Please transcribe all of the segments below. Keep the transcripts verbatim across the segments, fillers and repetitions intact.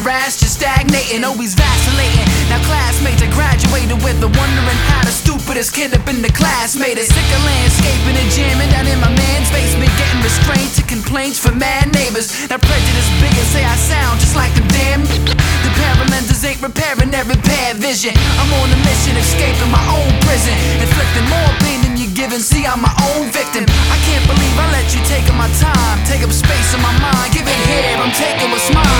ass, just stagnating, always vacillating. Now classmates, I graduated with the wondering how the stupidest kid up in the class made it. Sick of landscaping and jamming down in my man's basement, getting restrained to complaints from mad neighbors. Now prejudice bigots say I sound just like them damn. The pair of lenses ain't repairing their impaired vision. I'm on a mission, escaping my own prison, inflicting more pain than you're giving. See, I'm my own victim. I can't believe I let you take up my time, take up space in my mind. Give it here, I'm taking what's mine.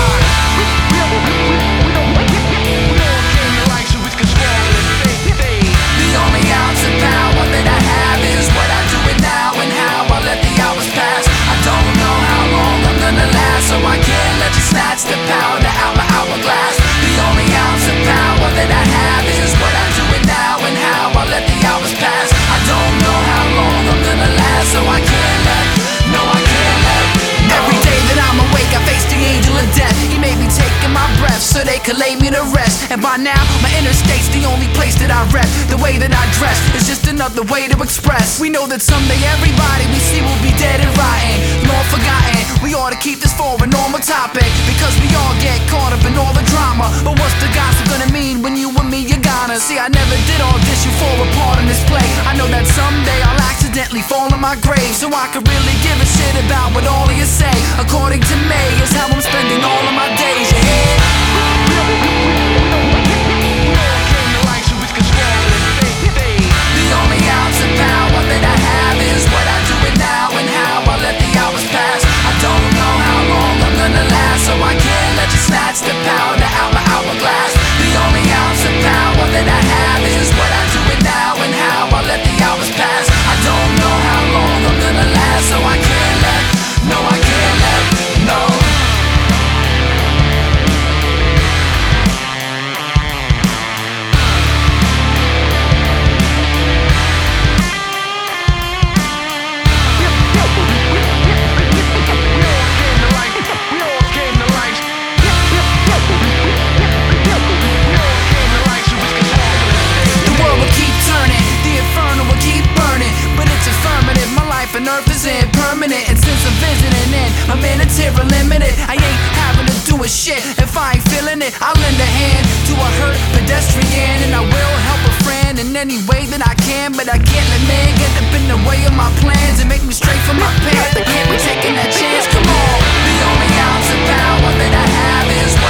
The only ounce of power that I have is what I do it now and how I let the hours pass. I don't know how long I'm gonna last, so I can't let you snatch the powder out my hourglass. The only ounce of power that I have is what I do it now and how I let the hours pass. I don't know how long I'm gonna last, so I can't let, no I can't let, no. Every day that I'm awake I face the angel of death. He made me taking my breath so they could lay me to rest. And by now my inner state's the only place that I rep. The way that I dress is just another way to express. We know that someday everybody we see will be dead and rotten, long forgotten. We ought to keep this for a normal topic, because we all get caught up in all the drama. But what's the gossip gonna mean when you and me are gonna? See, I never did audition for a part in this play. I know that someday I'll accidentally fall in my grave, so I could really give a shit about what all of you say. According to me, is how I'm spending all of my days. You hear? The only ounce of power that I have is what I do it now and how I let the hours pass. I don't know how long I'm gonna last, so I can't let you snatch the powder out my hourglass. The only ounce of power that I have is what I do it now and how I let the hours pass. I don't know how long I'm gonna last, so I can't let, no I can't let, no. And earth is impermanent, and since I'm visiting in my minutes here are limited, I ain't having to do a shit if I ain't feeling it. I'll lend a hand to a hurt pedestrian, and I will help a friend in any way that I can. But I can't let man get up in the way of my plans and make me stray from my path. I can't be taking that chance, come on. The only ounce of power that I have is what